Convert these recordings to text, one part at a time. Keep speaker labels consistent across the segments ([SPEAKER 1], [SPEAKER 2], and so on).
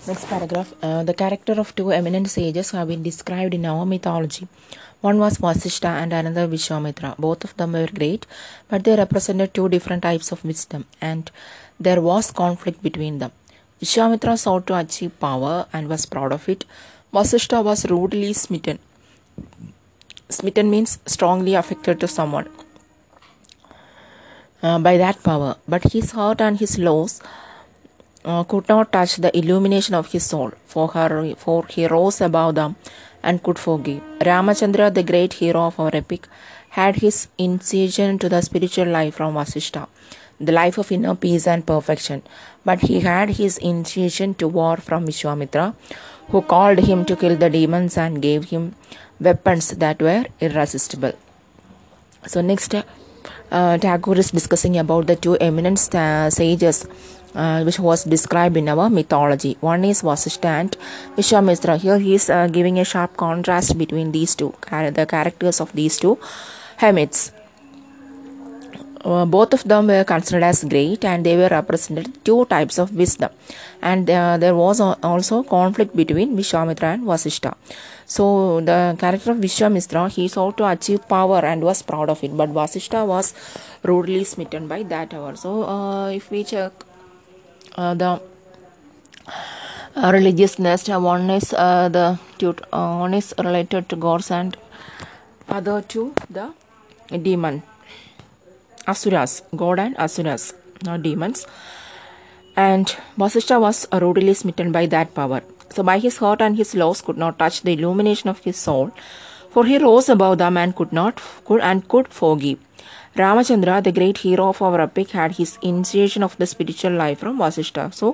[SPEAKER 1] Next paragraph. The character of two eminent sages have been described in our mythology. One was Vasishtha and another Vishwamitra. Both of them were great, but they represented two different types of wisdom, and there was conflict between them. Vishwamitra sought to achieve power and was proud of it. Vasishtha was rudely smitten. Smitten means strongly affected to someone by that power, but his heart and his laws could not touch the illumination of his soul, for he rose above them and could forgive. Ramachandra, the great hero of our epic, had his initiation to the spiritual life from Vasishtha, the life of inner peace and perfection, but he had his initiation to war from Vishwamitra, who called him to kill the demons and gave him weapons that were irresistible. So next, Tagore is discussing about the two eminent sages which was described in our mythology. One is Vasishtha and Vishwamitra. Here he is giving a sharp contrast between these two, the characters of these two hermits. Both of them were considered as great, and they were represented two types of wisdom, and there was also conflict between Vishwamitra and Vasishtha. So the character of Vishwamitra, he sought to achieve power and was proud of it, but Vasishtha was rudely smitten by that hour. So if we check the religious nest, one is one is related to gods and other to the demon. Asuras, God and Asuras, not demons. And Vasishtha was rudely smitten by that power. So by his heart and his laws could not touch the illumination of his soul, for he rose above them and could forgive. Ramachandra, the great hero of our epic, had his initiation of the spiritual life from Vasishtha. So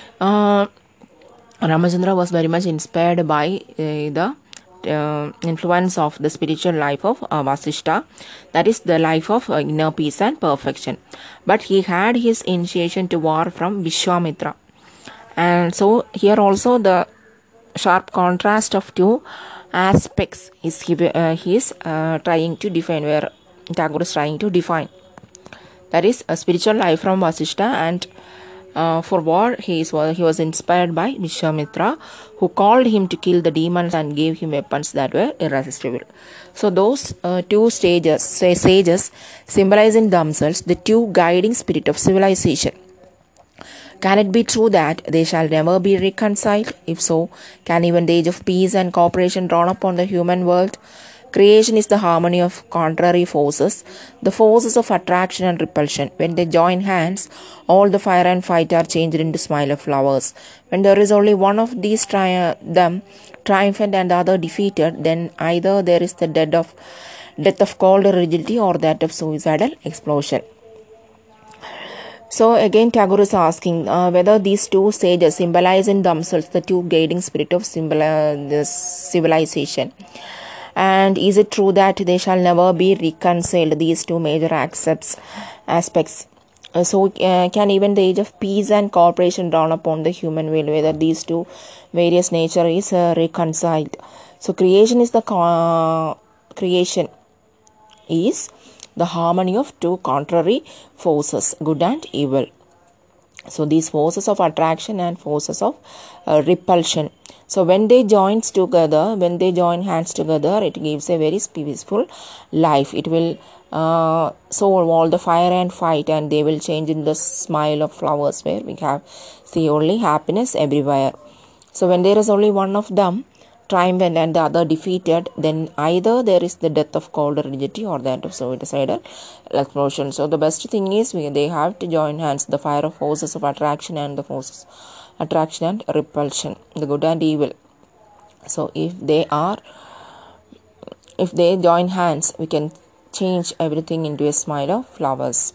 [SPEAKER 1] Ramachandra was very much inspired by the influence of the spiritual life of Vasishtha, that is the life of inner peace and perfection, but he had his initiation to war from Vishwamitra. And so here also the sharp contrast of two aspects is he is trying to define, where Tagore is trying to define, that is a spiritual life from Vasishtha, and for war he was inspired by Vishwamitra, who called him to kill the demons and gave him weapons that were irresistible. So those two sages symbolize in themselves the two guiding spirit of civilization. Can it be true that they shall never be reconciled? If so, can even the age of peace and cooperation dawn upon the human world? Creation is the harmony of contrary forces, the forces of attraction and repulsion. When they join hands, all the fire and fight are changed into smile of flowers. When there is only one of these them triumphant and the other defeated, then either there is the death of cold rigidity or that of suicidal explosion. So again Tagore is asking whether these two sages symbolize in themselves the two guiding spirit of civilization. And is it true that they shall never be reconciled, these two major aspects? Can even the age of peace and cooperation dawn upon the human will, whether these two various nature is reconciled? So creation is the harmony of two contrary forces, good and evil. So these forces of attraction and forces of repulsion. So when they join hands together, it gives a very peaceful life. It will solve all the fire and fight, and they will change in the smile of flowers, where we see only happiness everywhere. So when there is only one of them triumphant and the other defeated, then either there is the death of cold rigidity or that of suicidal explosion. So the best thing is they have to join hands, the fire of forces of attraction and the forces attraction and repulsion, the good and evil. So if they join hands, we can change everything into a smile of flowers.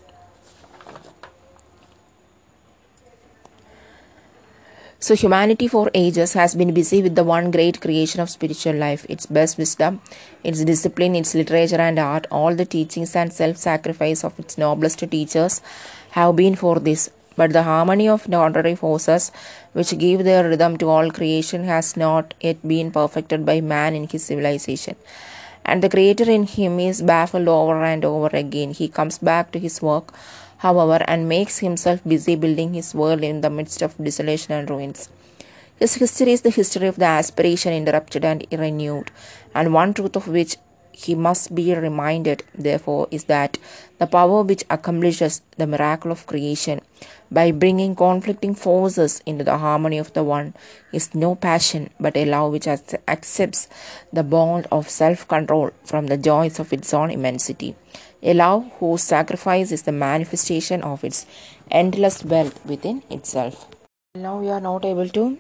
[SPEAKER 1] So humanity for ages has been busy with the one great creation of spiritual life, its best wisdom, its discipline, its literature and art. All the teachings and self-sacrifice of its noblest teachers have been for this. But the harmony of contrary forces, which give their rhythm to all creation, has not yet been perfected by man in his civilization. And the Creator in him is baffled over and over again. He comes back to his work, however, and makes himself busy building his world in the midst of desolation and ruins. His history is the history of the aspiration interrupted and renewed, and one truth of which he must be reminded, therefore, is that the power which accomplishes the miracle of creation by bringing conflicting forces into the harmony of the one is no passion but a love which accepts the bond of self control from the joys of its own immensity. A love whose sacrifice is the manifestation of its endless wealth within itself. Now we are not able to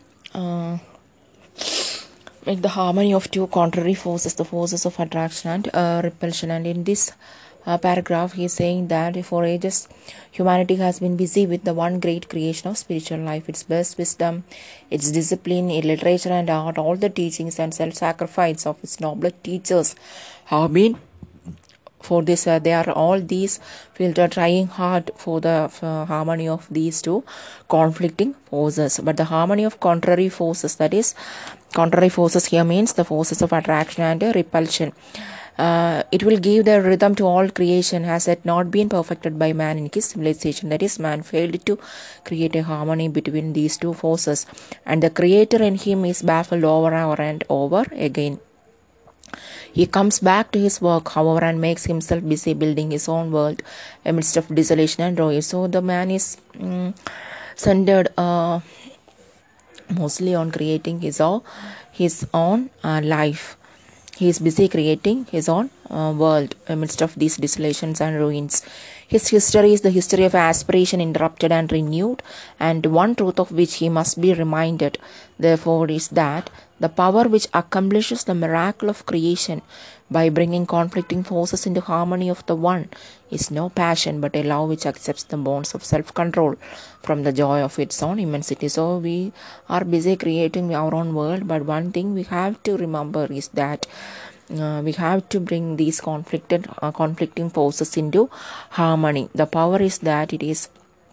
[SPEAKER 1] make the harmony of two contrary forces, the forces of attraction and repulsion. And in this paragraph, he is saying that for ages, humanity has been busy with the one great creation of spiritual life, its best wisdom, its discipline, its literature and art, all the teachings and self-sacrifice of its noblest teachers have been for this. They are all these fields are trying hard for the harmony of these two conflicting forces, but the harmony of contrary forces, that is contrary forces here means the forces of attraction and repulsion, it will give the rhythm to all creation, has it not been perfected by man in his civilization. That is, man failed to create a harmony between these two forces, and the creator in him is baffled over and over again. He comes back to his work, however, and makes himself busy building his own world amidst of desolation and ruin. So the man is centered mostly on creating his own life. He is busy creating his own world amidst of these desolations and ruins. His history is the history of aspiration interrupted and renewed, and one truth of which he must be reminded, therefore, is that the power which accomplishes the miracle of creation by bringing conflicting forces into harmony of the one is no passion but a love which accepts the bonds of self-control from the joy of its own immensity. So we are busy creating our own world, but one thing we have to remember is that we have to bring these conflicting forces into harmony. The power is that it is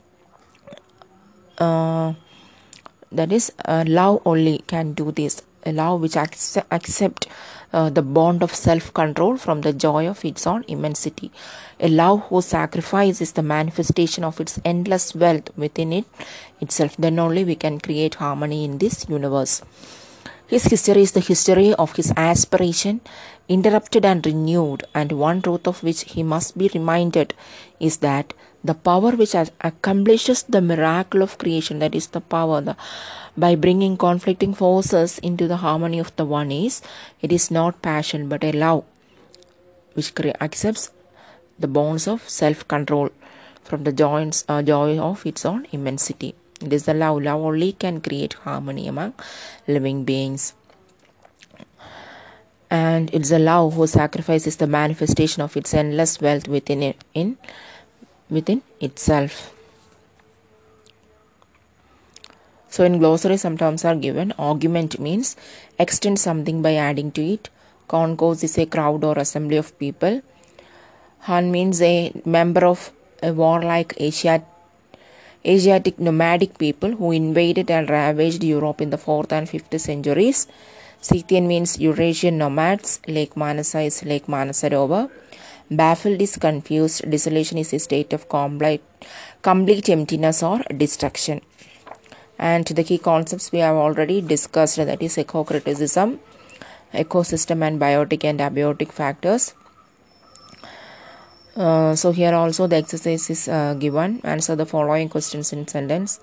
[SPEAKER 1] love only can do this. A love which accept the bond of self-control from the joy of its own immensity. A love whose sacrifice is the manifestation of its endless wealth within itself. Then only we can create harmony in this universe. His history is the history of his aspiration, interrupted and renewed, and one truth of which he must be reminded is that the power which accomplishes the miracle of creation, that is the power by bringing conflicting forces into the harmony of the one, it is not passion but a love which accepts the bonds of self-control from the joy of its own immensity. It is the love. Love only can create harmony among living beings. And it's the love whose sacrifice is the manifestation of its endless wealth within itself. So in glossary, some terms are given. Argument means extend something by adding to it. Concourse is a crowd or assembly of people. Han means a member of a warlike Asiatic nomadic people who invaded and ravaged Europe in the 4th and 5th centuries. Scythian means Eurasian nomads. Lake Manasa is Lake Manasarovar. Baffled is confused. Desolation is a state of complete emptiness or destruction. And the key concepts we have already discussed, that is eco-criticism, ecosystem and biotic and abiotic factors. So here also the exercise is given. Answer the following questions in sentence.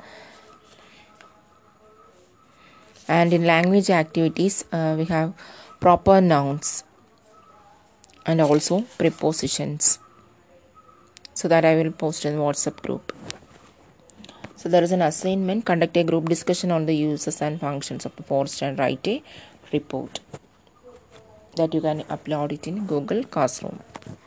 [SPEAKER 1] And in language activities, we have proper nouns and also prepositions. So that I will post in WhatsApp group. So there is an assignment. Conduct a group discussion on the uses and functions of the forest and write a report. That you can upload it in Google Classroom.